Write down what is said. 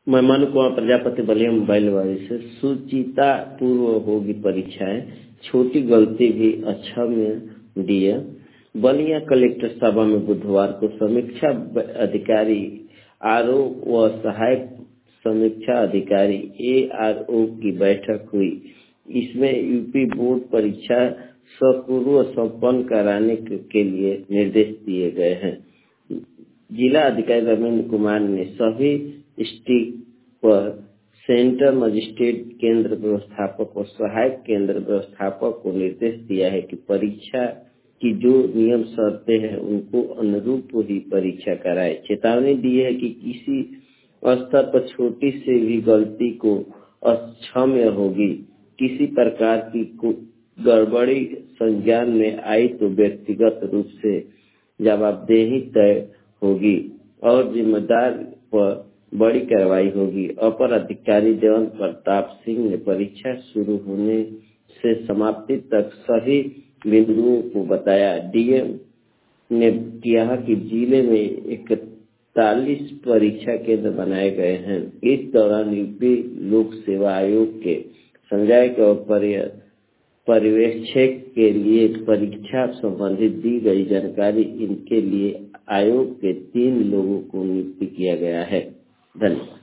मैं मनु कुमार प्रजापति बलिया मोबाइल वाले से सुचिता पूर्व होगी परीक्षाएं, छोटी गलती भी अच्छा में दिया। बलिया कलेक्टर सभा में बुधवार को समीक्षा अधिकारी आरओ व सहायक समीक्षा अधिकारी एआरओ की बैठक हुई। इसमें यूपी बोर्ड परीक्षा सपूर्व संपन्न कराने के लिए निर्देश दिए गए हैं। जिला अधिकारी रविंद्र कुमार ने सभी स्टिक पर सेंटर मजिस्ट्रेट केंद्र व्यवस्थापक और सहायक केंद्र व्यवस्थापक को निर्देश दिया है कि परीक्षा की जो नियम शर्तें हैं उनको अनुरूप ही परीक्षा कराए। चेतावनी दी है कि किसी स्तर पर छोटी से भी गलती को अक्षम्य होगी। किसी प्रकार की गड़बड़ी संज्ञान में आई तो व्यक्तिगत रूप से जवाबदेही तय होगी और जिम्मेदार पर बड़ी कार्रवाई होगी। अपर अधिकारी देवेंद्र प्रताप सिंह ने परीक्षा शुरू होने से समाप्ति तक सभी बिंदुओं को बताया। डीएम ने कहा कि जिले में 41 परीक्षा केंद्र बनाए गए हैं। इस दौरान यूपी लोक सेवा आयोग के संज्ञायक और पर्यवेक्षक के लिए परीक्षा संबंधी दी गई जानकारी। इनके लिए आयोग के 3 लोगों को नियुक्त किया गया है। धन्यवाद।